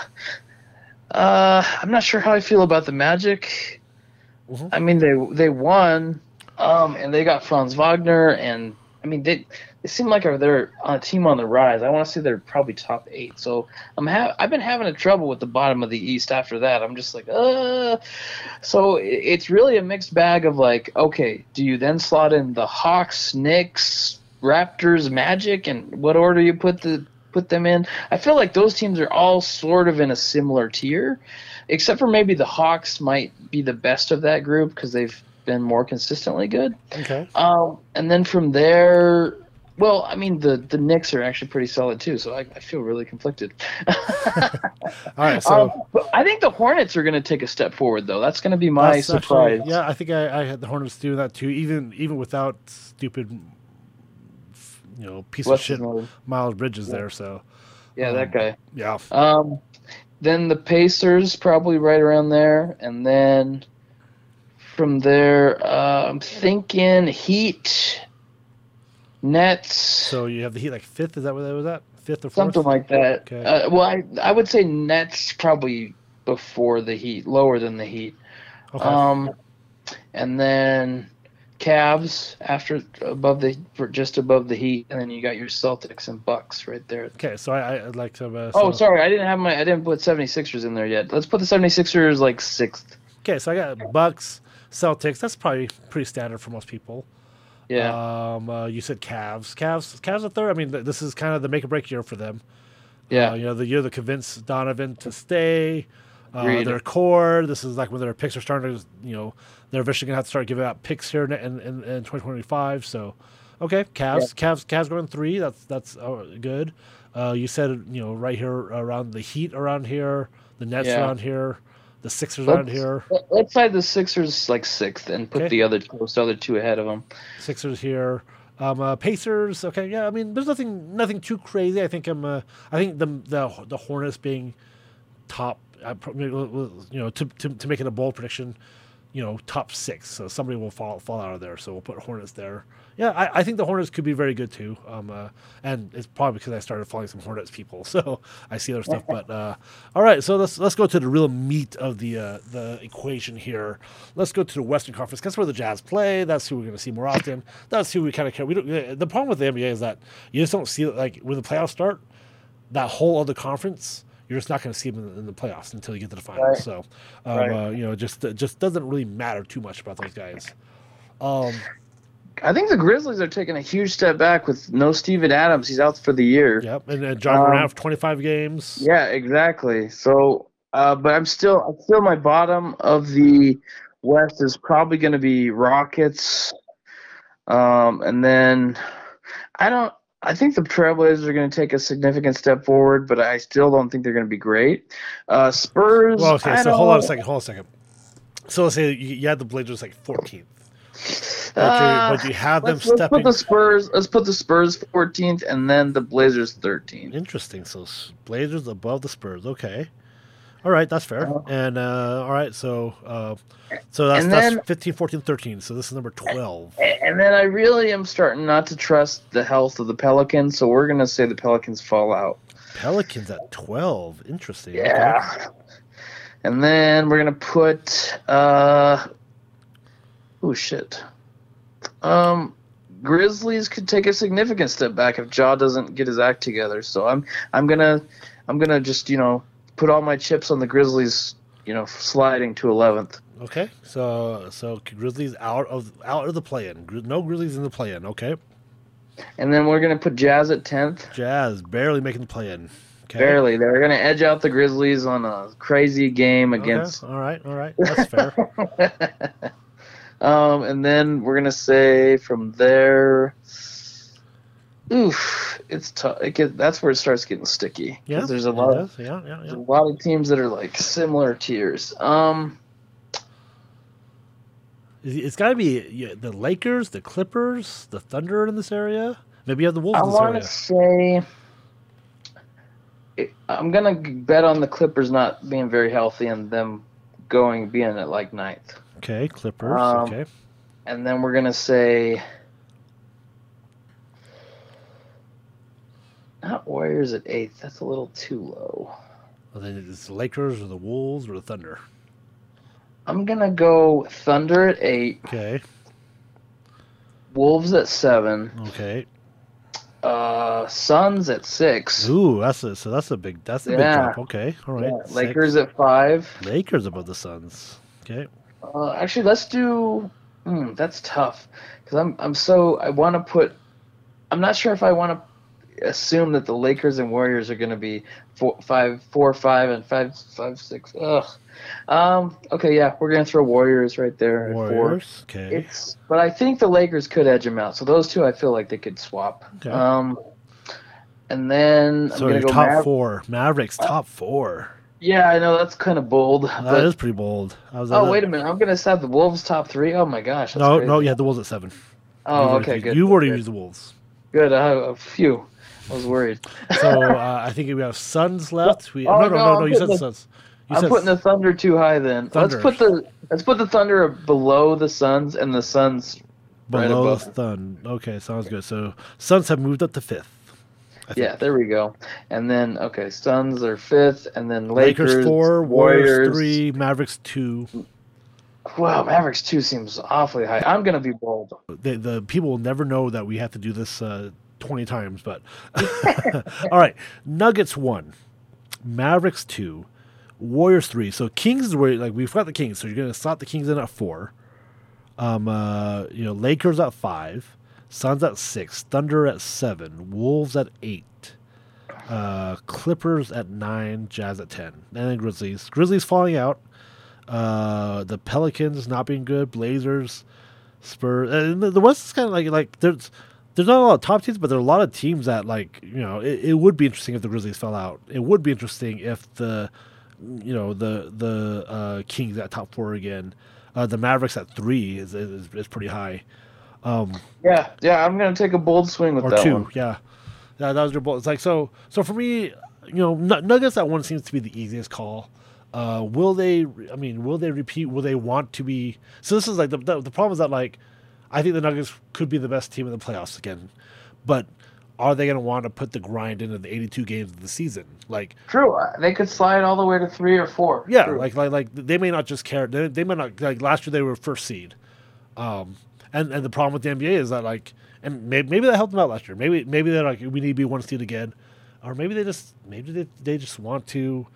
I'm not sure how I feel about the Magic. Mm-hmm. I mean, they won, and they got Franz Wagner, and I mean they seem like they're on a team on the rise. I want to say they're probably top 8. So I've been having a trouble with the bottom of the East after that. I'm just like, So it's really a mixed bag of like, okay, do you then slot in the Hawks, Knicks, Raptors, Magic, and what order you put them in? I feel like those teams are all sort of in a similar tier, except for maybe the Hawks might be the best of that group because they've been more consistently good. Okay. And then from there, well, I mean, the Knicks are actually pretty solid too, so I feel really conflicted. All right, so but I think the Hornets are going to take a step forward, though. That's going to be my surprise. Actually, yeah, I think I had the Hornets doing that too, even without stupid, you know, piece of shit Miles Bridges there. So yeah, that guy. Yeah. Then the Pacers probably right around there, and then from there, I'm thinking Heat. Nets. So you have the Heat like 5th? Is that where that was at? 5th or 4th? Something like that. Okay. Well, I would say Nets probably before the Heat, lower than the Heat. Okay. And then Cavs just above the Heat, and then you got your Celtics and Bucks right there. Okay, so I'd like to. Sorry, I didn't put 76ers in there yet. Let's put the 76ers like 6th. Okay, so I got Bucks, Celtics. That's probably pretty standard for most people. Yeah. You said Cavs. Cavs are third. I mean, this is kind of the make or break year for them. Yeah. You know, the year that convinced Donovan to stay. Agreed. Their core. This is like when their picks are starting to, you know, they're eventually gonna have to start giving out picks here in 2025. So, okay, Cavs. Yeah. Cavs going 3. That's good. You said, you know, right here around the Heat around here, the Nets around here. The Sixers around here. Let's say the Sixers like 6th and put the other 2 ahead of them. Sixers here. Pacers. Okay, yeah. I mean, there's nothing too crazy. I think the Hornets being top. You know, to make it a bold prediction. top 6. So somebody will fall out of there. So we'll put Hornets there. Yeah, I think the Hornets could be very good too. And it's probably because I started following some Hornets people, so I see other stuff. But all right, so let's go to the real meat of the equation here. Let's go to the Western Conference. That's where the Jazz play. That's who we're going to see more often. That's who we kind of care. The problem with the NBA is that you just don't see it, like when the playoffs start. That whole other conference, you're just not going to see them in the playoffs until you get to the finals. Right. So, it just doesn't really matter too much about those guys. I think the Grizzlies are taking a huge step back with no Steven Adams. He's out for the year. Yep, and John Morant for 25 games. Yeah, exactly. So, but I'm still my bottom of the West is probably going to be Rockets, and then I think the Trailblazers are going to take a significant step forward, but I still don't think they're going to be great. Spurs. Well, okay, so hold on a second. So let's say you had the Blazers like 14th. But you have them stepping. Let's put the Spurs 14th, and then the Blazers 13th. Interesting. So Blazers above the Spurs. Okay. All right, that's fair. And all right, so that's 15, 14, 13. So this is number 12. And then I really am starting not to trust the health of the Pelicans, so we're going to say the Pelicans fall out. Pelicans at 12. Interesting. Yeah. Okay. And then we're going to put Grizzlies could take a significant step back if Ja doesn't get his act together. So I'm gonna just put all my chips on the Grizzlies, sliding to 11th. Okay, so Grizzlies out of the play-in. No Grizzlies in the play-in. Okay. And then we're gonna put Jazz at 10th. Jazz barely making the play-in. Okay. Barely. They're gonna edge out the Grizzlies on a crazy game against. All right, that's fair. And then we're gonna say from there, it's tough. That's where it starts getting sticky. Yeah, there's a lot of teams that are like similar tiers. It's got to be the Lakers, the Clippers, the Thunder in this area. Maybe you have the Wolves in this area. I want to say I'm gonna bet on the Clippers not being very healthy and them being at like 9th. Okay, Clippers. Okay. And then we're going to say not Warriors at 8th. That's a little too low. Well, then it's the Lakers or the Wolves or the Thunder. I'm going to go Thunder at 8. Okay. Wolves at 7. Okay. Suns at 6. Ooh, that's a big drop. Okay. All right. Yeah. Lakers at 5. Lakers above the Suns. Okay. Actually, let's do. That's tough because I'm not sure if I want to assume that the Lakers and Warriors are going to be 4, 5, and 5, 6. Ugh. Okay, yeah, we're going to throw Warriors right there. Warriors. Okay. But I think the Lakers could edge them out. So those two, I feel like they could swap. Okay. And then I'm going to go top 4. Mavericks top 4. Yeah, I know that's kind of bold. That is pretty bold. Wait a minute! I'm gonna have the Wolves top 3. Oh my gosh! No, you had the Wolves at 7. Oh, okay, good. You've already used the Wolves. Good. A few. I was worried. So I think we have Suns left. No. You said the Suns. I'm putting the Thunder too high. Then let's put the Thunder below the Suns and the Suns below the Sun. Okay, sounds good. So Suns have moved up to 5th. Yeah, there we go. And then, Suns are 5th, and then Lakers 4, Warriors 3, Mavericks 2. Wow, Mavericks 2 seems awfully high. I'm going to be bold. The people will never know that we have to do this 20 times, but all right. Nuggets 1, Mavericks 2, Warriors 3. So Kings is where we've got the Kings, so you're going to slot the Kings in at 4. Lakers at 5. Suns at 6, Thunder at 7, Wolves at 8, Clippers at 9, Jazz at 10, and then Grizzlies. Grizzlies falling out. The Pelicans not being good. Blazers, Spurs. And the West is kind of like there's not a lot of top teams, but there are a lot of teams that it would be interesting if the Grizzlies fell out. It would be interesting if the Kings at top 4 again. The Mavericks at 3 is pretty high. Yeah, I'm gonna take a bold swing with that 2, one. Yeah, that was your bold. It's like so for me, Nuggets at 1 seems to be the easiest call. Will they? I mean, will they repeat? Will they want to be? So this is like the problem is that like I think the Nuggets could be the best team in the playoffs again, but are they going to want to put the grind into the 82 games of the season? Like, true, they could slide all the way to 3 or 4. Yeah, true. like they may not just care. They may not like last year they were first seed, and the problem with the NBA is that like, and maybe that helped them out last year. Maybe they're like we need to be 1 seed again, or maybe they just want to,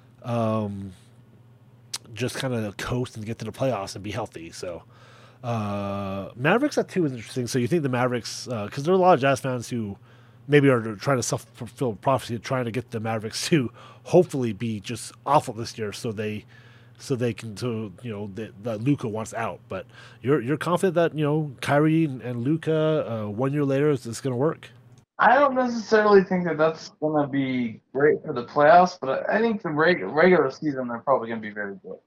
just kind of coast and get to the playoffs and be healthy. So. Mavericks at 2 is interesting. So you think the Mavericks, because there are a lot of Jazz fans who maybe are trying to self-fulfill prophecy, trying to get the Mavericks to hopefully be just awful this year, so that Luka wants out. But you're confident that Kyrie and Luka 1 year later is going to work. I don't necessarily think that that's going to be great for the playoffs, but I think the regular season they're probably going to be very good.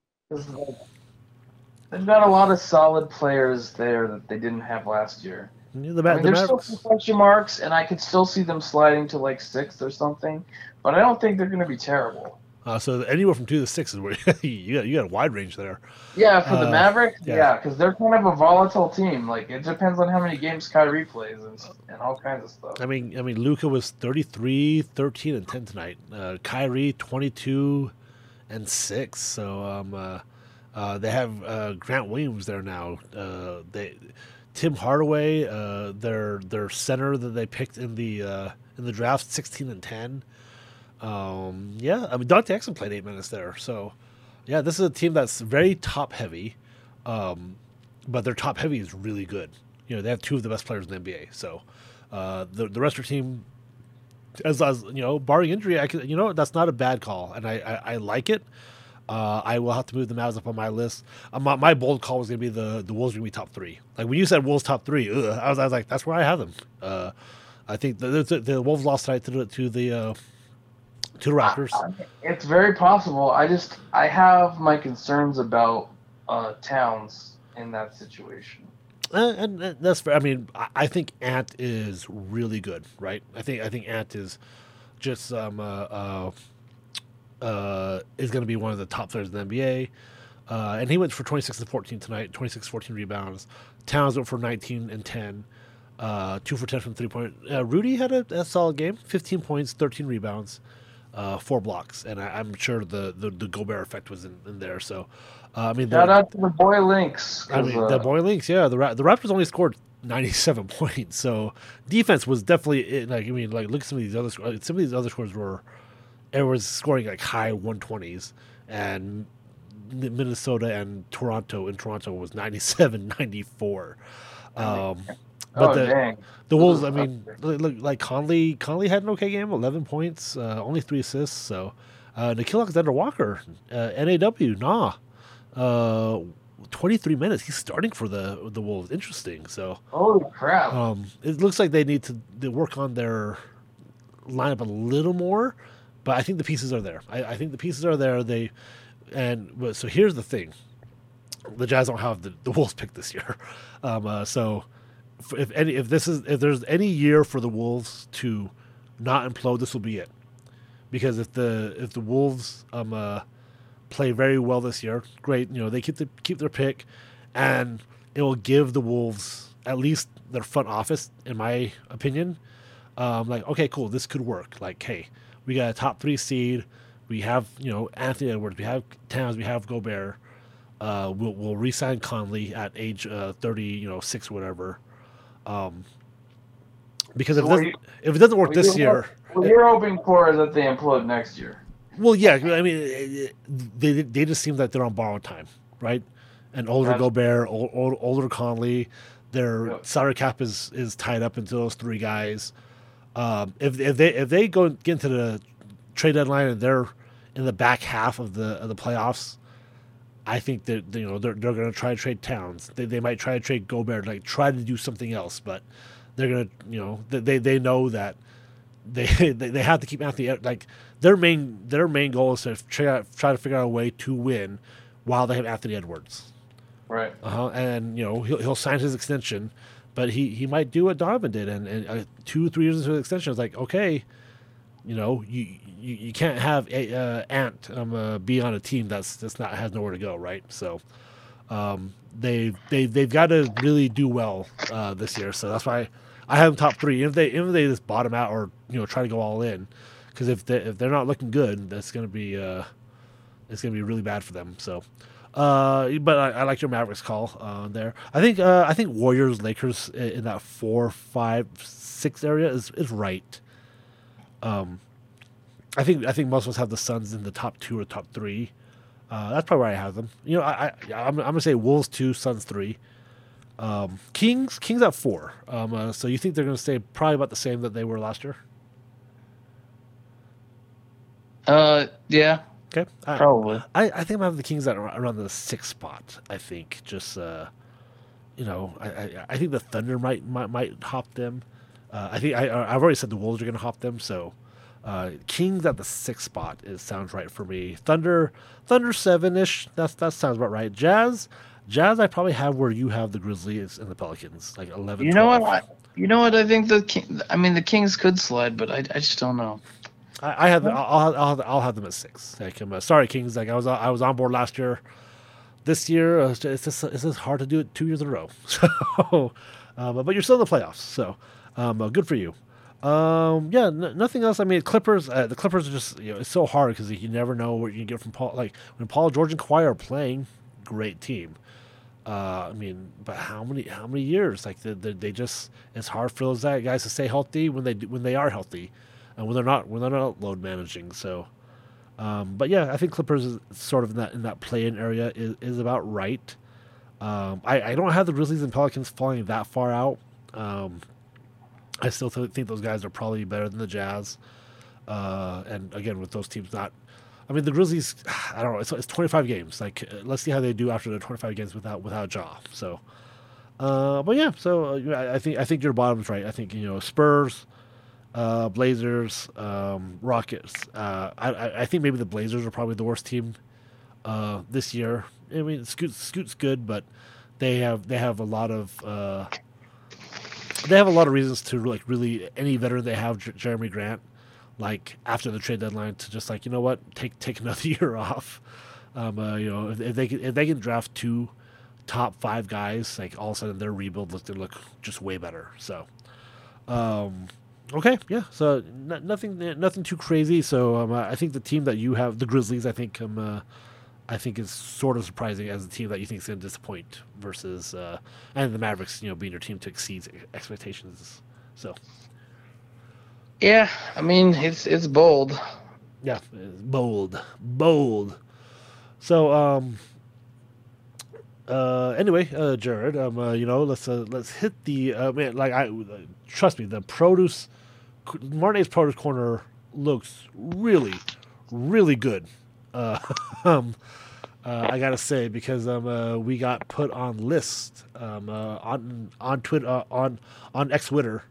They've got a lot of solid players there that they didn't have last year. There's still some question marks, and I could still see them sliding to like 6th or something, but I don't think they're going to be terrible. So anywhere from 2 to 6 is where you got a wide range there. Yeah, for the Mavericks, because they're kind of a volatile team. Like it depends on how many games Kyrie plays and all kinds of stuff. I mean, Luka was 33, 13, and 10 tonight. Kyrie 22 and 6. So they have Grant Williams there now. Tim Hardaway, their center that they picked in the draft, 16 and 10. Dante Exum played 8 minutes there. So, this is a team that's very top heavy, but their top heavy is really good. They have 2 of the best players in the NBA. So, the rest of their team, as barring injury, that's not a bad call, and I like it. I will have to move the Mavs up on my list. My bold call was going to be the Wolves going to be top 3. Like when you said Wolves top 3, I was like, that's where I have them. I think the Wolves lost tonight to the Raptors. It's very possible. I have my concerns about Towns in that situation. And that's fair. I mean, I think Ant is really good, right? I think Ant is just is going to be one of the top players in the NBA. And he went for 26 and 14 tonight, 26, 14 rebounds. Towns went for 19 and 10, 2 for 10 from 3-point. Rudy had a solid game, 15 points, 13 rebounds, 4 blocks. And I'm sure the Gobert effect was in there. So, shout out to the boy Lynx. The boy Lynx, yeah. The Raptors only scored 97 points. So defense was definitely look at some of these other scores. Some of these other scores were. Everyone's scoring like high 120s, and Minnesota and Toronto. In Toronto was 97-94. The Wolves. I mean, like Conley had an okay game, 11 points, only 3 assists. So Nickeil Alexander-Walker, NAW, 23 minutes. He's starting for the Wolves. Interesting. So holy crap! It looks like they need to work on their lineup a little more. But I think the pieces are there. I think the pieces are there. So here's the thing: the Jazz don't have the Wolves pick this year. So if there's any year for the Wolves to not implode, this will be it. Because if the Wolves play very well this year, great. They keep their pick, and it will give the Wolves at least their front office, in my opinion, like okay, cool, this could work. Like hey. We got a top 3 seed. We have, Anthony Edwards. We have Towns. We have Gobert. We'll re-sign Conley at age 36 or whatever. Because if it doesn't work this year, what you're hoping for is that they implode next year. Well, yeah. I mean, they just seem like they're on borrowed time, right? And older Gobert, older Conley. Their salary cap is tied up into those 3 guys. If they get into the trade deadline and they're in the back half of the playoffs, I think that they're going to try to trade Towns. They might try to trade Gobert, like try to do something else, but they're going to they know that they have to keep Anthony. Like their main goal is to try to figure out a way to win while they have Anthony Edwards. Right. And he'll sign his extension. But he might do what Donovan did, and 2-3 years into the extension, it's like, okay, you can't have Ant be on a team that's not has nowhere to go, right? So they've got to really do well this year. So that's why I have them top 3. If they just bottom out or try to go all in, because if they're not looking good, that's gonna be it's gonna be really bad for them. So. But I like your Mavericks call there. I think Warriors Lakers in that 4, 5, 6 area is right. I think most of us have the Suns in the top 2 or top 3. That's probably where I have them. I'm gonna say Wolves 2, Suns 3. Kings at 4. So you think they're gonna stay probably about the same that they were last year? Yeah. Okay, probably. I think I have the Kings at around the 6th spot. I think just I think the Thunder might hop them. I've already said the Wolves are going to hop them. So Kings at the 6th spot sounds right for me. Thunder 7-ish. That sounds about right. Jazz. I probably have where you have the Grizzlies and the Pelicans, like 11. You know 12. What? I think the Kings could slide, but I just don't know. I have. I'll have them at 6. Like, sorry, Kings. Like I was on board last year. This year, it's just hard to do it 2 years in a row. So, but you're still in the playoffs. So, good for you. Nothing else. I mean, Clippers. The Clippers are just it's so hard because you never know what you can get from Paul. Like when Paul George and Kawhi are playing, great team. But how many years? Like they just it's hard for those guys to stay healthy when they are healthy. And when they're not load managing. So, but yeah, I think Clippers is sort of in that play-in area is about right. I don't have the Grizzlies and Pelicans falling that far out. I still think those guys are probably better than the Jazz. And again, with those teams not, the Grizzlies, I don't know. It's 25 games. Like, let's see how they do after the 25 games without Ja. So, but yeah. So I think your bottom's right. I think Spurs. Blazers, Rockets. I think maybe the Blazers are probably the worst team this year. I mean, Scoot's good, but they have a lot of reasons to really any veteran they have, Jeremy Grant, like after the trade deadline to just like take another year off. If they can draft 2 top 5 guys, like all of a sudden their rebuild look just way better. So. Okay, yeah. So nothing too crazy. So I think the team that you have, the Grizzlies, I think is sort of surprising as a team that you think is going to disappoint versus and the Mavericks, being your team to exceed expectations. So yeah, it's bold. Yeah, it's bold. So anyway, Jared, let's hit the trust me, the produce. Martinez Produce Corner looks really, really good. I gotta say because we got put on list on Twitter on X-Twitter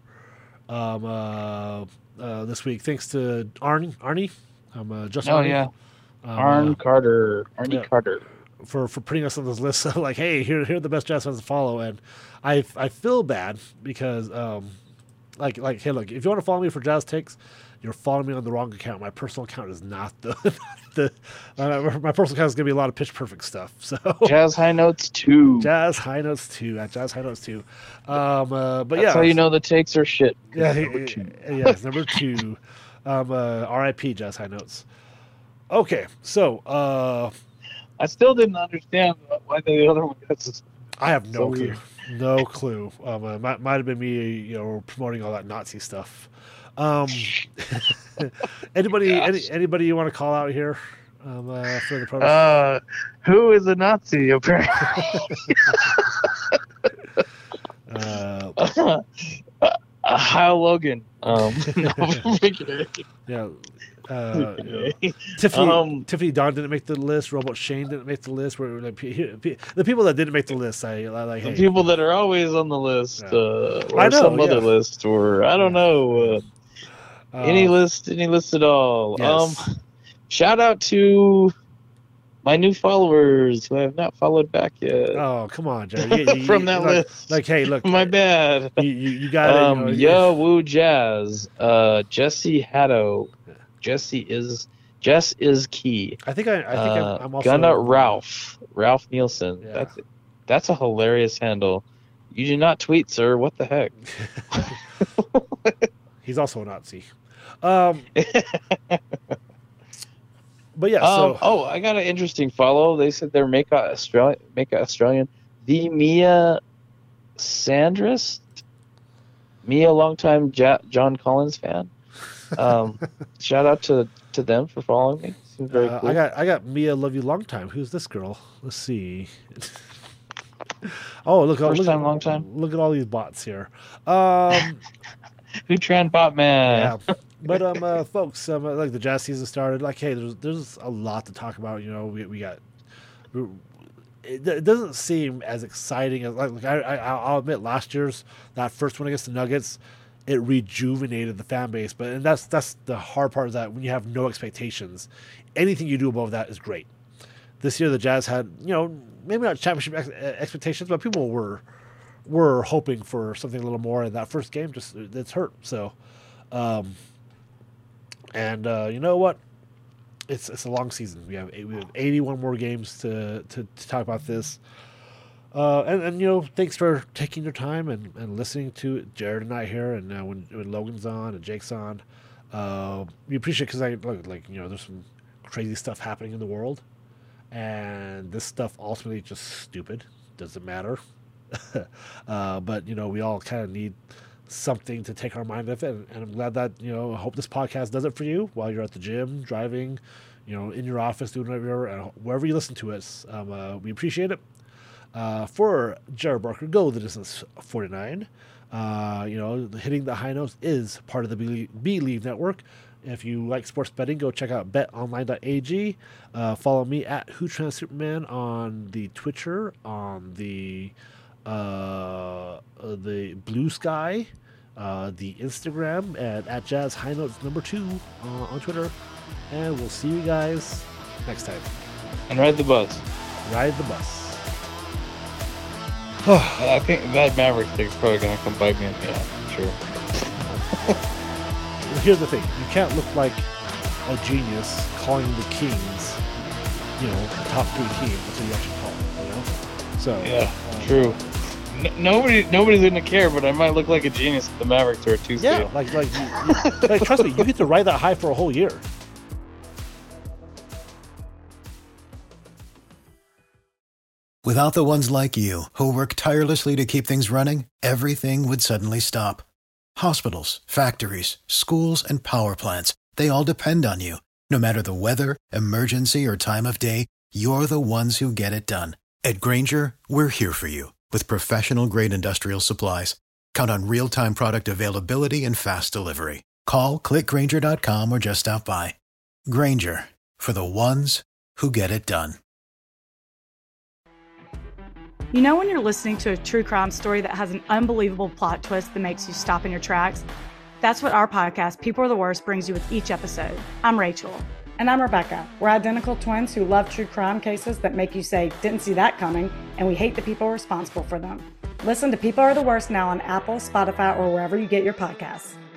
this week thanks to Arnie. Just Arnie. Arnie Carter. For putting us on this list. So like, hey, here are the best jazz fans to follow, and I feel bad because like hey, look, if you want to follow me for jazz takes, you're following me on the wrong account. My personal account is not my personal account is gonna be a lot of pitch perfect stuff. So Jazz High Notes 2. Jazz High Notes 2 at Jazz High Notes 2. But that's how you know the takes are shit. Yeah, it's number 2. R.I.P. Jazz High Notes. Okay, so I still didn't understand why the other one got suspended. I have no clue. No clue. Might have been me, promoting all that Nazi stuff. Anybody you want to call out here for the protest? Who is a Nazi apparently? Kyle Logan. Yeah. Tiffany Dawn didn't make the list. Robot Shane didn't make the list. Where the people that didn't make the list, hey, the people that are always on the list, or some other list, or I don't know, any list at all. Yes. Shout out to my new followers who I have not followed back yet. Oh, come on, Jerry. From that list. Like, hey, look. My bad. You got it. Yo Woo Jazz. Jesse Haddo. Jess is key. I think I'm also Gunna Ralph Nielsen. Yeah. That's a hilarious handle. You do not tweet, sir. What the heck? He's also a Nazi. But yeah. So I got an interesting follow. They said they're Make Australian. The Mia Sandrist. Mia, longtime John Collins fan. Shout out to them for following me. Seems very cool. I got Mia, love you long time. Who's this girl? Let's see. Oh, long time. Look at all these bots here. Who trend bot man? Yeah. But folks, like the jazz season started. Like, hey, there's a lot to talk about. You know, we got. It doesn't seem as exciting as I'll admit last year's that first one against the Nuggets, it rejuvenated the fan base. And that's the hard part, is that when you have no expectations, anything you do above that is great. This year the Jazz had, you know, maybe not championship expectations, but people were hoping for something a little more. And that first game it's hurt. So, you know what? It's a long season. We have 81 more games to talk about this. And you know, thanks for taking your time and listening to Jared and I here. And when Logan's on and Jake's on, we appreciate it, because you know, there's some crazy stuff happening in the world, and this stuff ultimately just stupid. Doesn't matter. But you know, we all kind of need something to take our mind off it, and I'm glad that, you know, I hope this podcast does it for you while you're at the gym, driving, you know, in your office, doing whatever, and wherever you listen to us. We appreciate it. For Jared Barker, go the distance 49. You know, hitting the high notes is part of the Believe Network. If you like sports betting, go check out betonline.ag. Follow me at WhoTransSuperman on the Twitter, on the Blue Sky, the Instagram, and at Jazz High Notes #2 on Twitter. And we'll see you guys next time. And ride the bus. Ride the bus. I think that Maverick thing's probably going to come bite me in the ass. Sure. Here's the thing. You can't look like a genius calling the Kings, you know, a top 3 team until you actually call them, you know? So yeah, true. Nobody's gonna care, but I might look like a genius if the Mavericks are a 2 seed. Yeah, like trust me, you get to ride that high for a whole year. Without the ones like you, who work tirelessly to keep things running, everything would suddenly stop. Hospitals, factories, schools, and power plants, they all depend on you. No matter the weather, emergency, or time of day, you're the ones who get it done. At Grainger, we're here for you with professional-grade industrial supplies. Count on real-time product availability and fast delivery. Call, click Grainger.com, or just stop by. Grainger, for the ones who get it done. You know when you're listening to a true crime story that has an unbelievable plot twist that makes you stop in your tracks? That's what our podcast, People Are the Worst, brings you with each episode. I'm Rachel. And I'm Rebecca. We're identical twins who love true crime cases that make you say, didn't see that coming, and we hate the people responsible for them. Listen to People Are the Worst now on Apple, Spotify, or wherever you get your podcasts.